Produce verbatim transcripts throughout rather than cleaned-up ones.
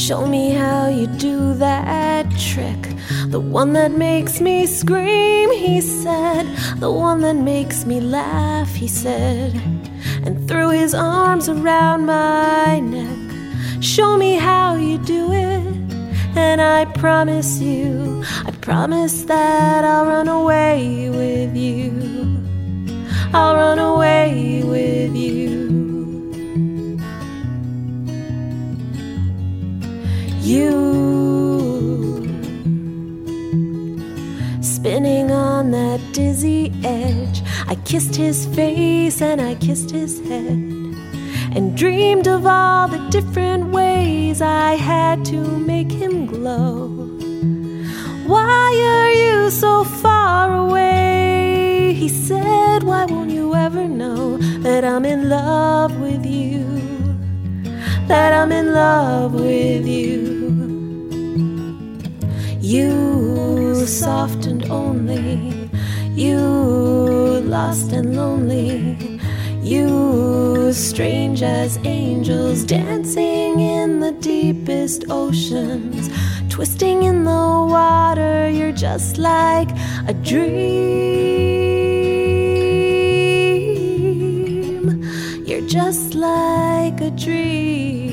Show me how you do that trick, the one that makes me scream, he said, the one that makes me laugh, he said, and threw his arms around my neck. Show me how you do it, and I promise you, I promise that I'll run away with you. I'll run away with you. You, spinning on that dizzy edge, I kissed his face and I kissed his head, and dreamed of all the different ways I had to make him glow. Why are you so far away? He said, why won't you ever know that I'm in love with you? That I'm in love with you. You, soft and only, you, lost and lonely, you, strange as angels, dancing in the deepest oceans, twisting in the water. You're just like a dream. You're just like a dream.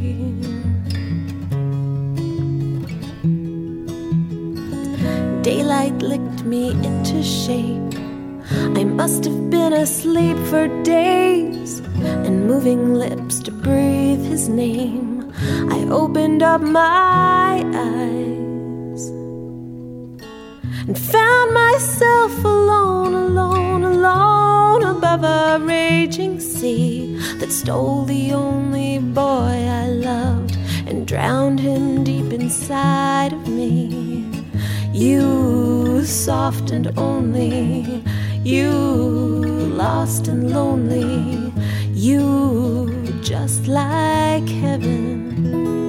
Daylight licked me into shape. I must have been asleep for days, and moving lips to breathe his name. I opened up my eyes and found myself alone, alone, alone above a raging sea that stole the only boy I loved and drowned him deep inside of me. You, soft and only, you, lost and lonely, you, just like heaven.